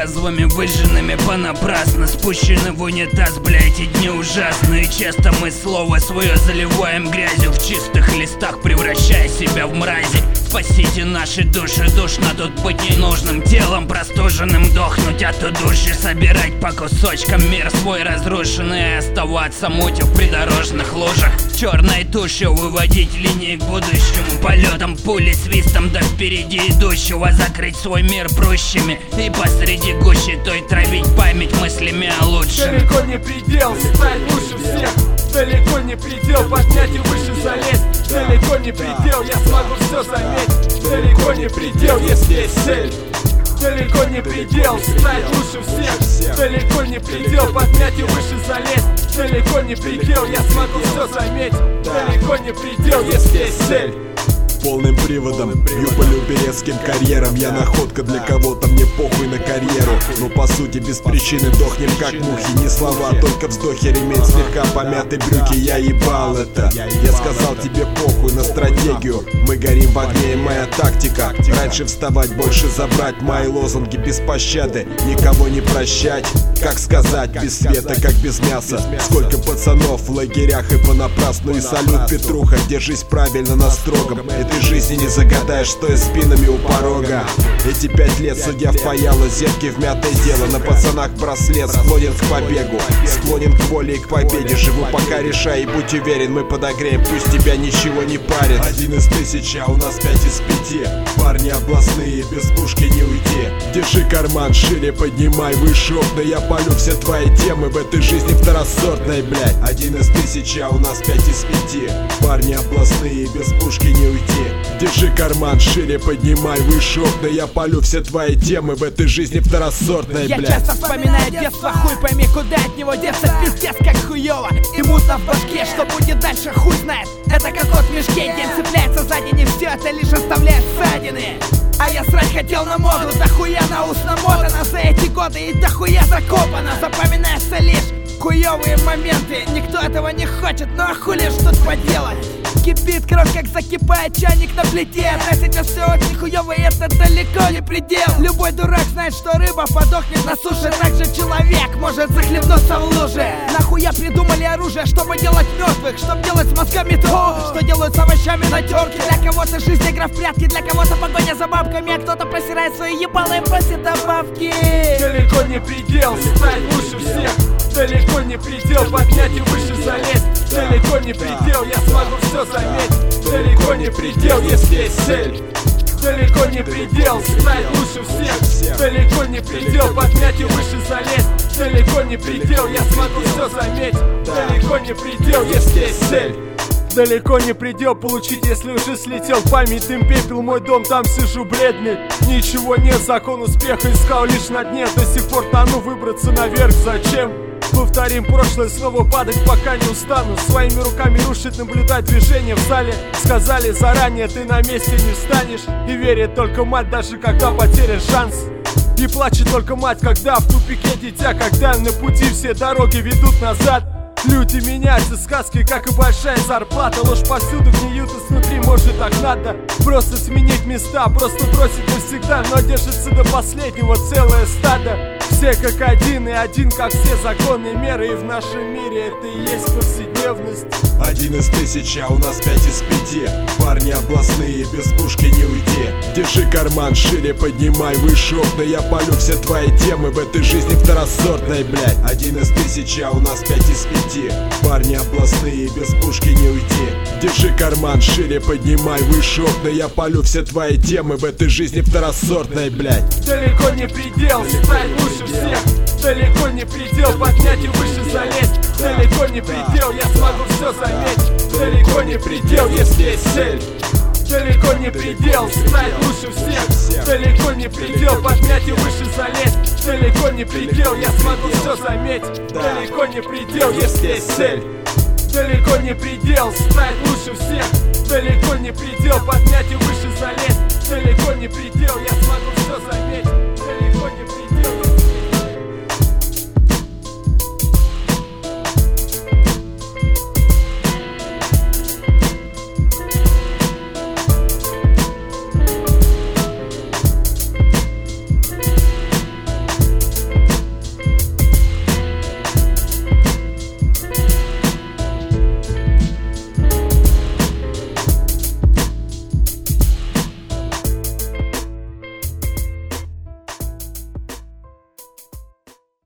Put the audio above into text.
язвами, выжженными понапрасну, спущены в унитаз, бля, эти дни ужасные. Часто мы слово свое заливаем грязью, в чистых листах превращая себя в мрази. Спасите наши души, душно тут быть ненужным, телом простуженным дохнуть от удушья, собирать по кусочкам мир свой разрушенный и оставаться мутью в придорожных лужах. Черной тушью выводить линии к будущему, полетом пули, свистом до впереди идущего, закрыть свой мир прущими и посреди гущи той травить память мыслями о лучшем. Далеко не предел, стать лучше всех. Далеко не предел, поднять и выше залезть. Далеко не предел, я смогу все заметить. Далеко не предел, если есть цель. Далеко не предел, стать лучше всех. Далеко не предел, поднять и выше залезть. Далеко не предел, я смогу все заметить. Далеко не предел, если есть цель. Полным приводом, бью по люберецким карьерам. Я находка для кого-то, мне похуй на карьеру. Но по сути без причины дохнем как мухи. Не слова, только вздохи, ремень слегка помятые брюки. Я ебал это, я сказал тебе похуй на стратегию. Мы горим в огне и моя тактика. Раньше вставать, больше забрать. Мои лозунги без пощады, никого не прощать. Как сказать, без света, как без мяса. Сколько пацанов в лагерях и понапрасну. И салют, Петруха, держись правильно на строгом. Этой жизни не загадаешь, стоя спинами у порога. Эти 5 лет судья впаяла зетки в мятое дело. На пацанах браслет, склонен к побегу, склонен к воле и к победе. Живу пока решай и будь уверен, мы подогреем, пусть тебя ничего не парит. 1 из 1000, а у нас 5 из 5. Парни областные, без пушки не уйти. Держи карман шире, поднимай выше окна. Я палю все твои темы в этой жизни второсортной, блядь. 1 из 1000, а у нас 5 из 5. Парни областные, без пушки не уйти. Держи карман шире, поднимай выше окна. Я палю все твои темы в этой жизни второсортной, блядь. Я часто вспоминаю детство, хуй пойми, куда от него деться. Пиздец, как хуёво и мутно в башке. Что будет дальше, хуй знает. Это как кот в мешке, день цепляется сзади. Не все это лишь оставляет ссадины. А я срать хотел на моду, дохуя на ус намотано за эти годы и дохуя закопано. Запоминается лишь хуёвые моменты. Никто этого не хочет, но а хули ж тут поделать? Кипит кровь, как закипает чайник на плите. Но сейчас все очень хуёво, и это далеко не предел. Любой дурак знает, что рыба подохнет на суше. Так же человек может захлебнуться в луже. Нахуя придумали оружие, чтобы делать мертвых? Чтоб делать с мозгами то, что делают с овощами на терке. Для кого-то жизнь игра в прятки, для кого-то погоня за бабками, а кто-то просирает свои ебалы и просит добавки. Далеко не предел, стать лучше всех. Далеко не предел, поднять и выше залезть. Далеко не предел, я смогу все заметить. Далеко не предел, если есть цель. Далеко не предел, стать лучше всех. Далеко не предел, поднять и выше залезть. Далеко не предел, я смогу все заметить. Далеко не предел, если есть цель. Далеко не предел получить, если уже слетел память. Дым, пепел, мой дом, там сижу бледный. Ничего нет, закон успеха искал лишь на дне. До сих пор тону, выбраться наверх зачем? Повторим прошлое, снова падать, пока не устану. Своими руками рушить, наблюдать движение в зале. Сказали заранее, ты на месте не встанешь. И верит только мать, даже когда потерян шанс. И плачет только мать, когда в тупике дитя. Когда на пути все дороги ведут назад. Люди меняются, сказки, как и большая зарплата. Ложь повсюду гниют, и снутри, может, так надо просто сменить места, просто бросить навсегда. Но держится до последнего целое стадо. Все как один, и один как все законы и меры. И в нашем мире это и есть повседневность. 1 из 1000, а у нас 5 из 5. Парни областные, без пушки не уйти. Держи карман шире, поднимай выше окна. Я палю все твои темы в этой жизни второсортной, блядь. 1 из 1000, а у нас 5 из 5. Парни областные, без пушки не уйти. Держи карман шире, поднимай выше окна. Я палю все твои темы в этой жизни второсортной, блядь. Далеко не предел, стать лучше всех. Далеко не предел, поднять и выше залезть. Далеко не предел, я смогу все заметить. Далеко не предел, если есть цель. Далеко не предел, стать лучше всех. Далеко не предел, поднять и выше залезть. Далеко не предел, я смогу все заметить. Далеко не предел, если есть цель. Далеко не предел, стать лучше всех. Далеко не предел, поднять и выше залезть. Далеко не предел, я смогу все заметить.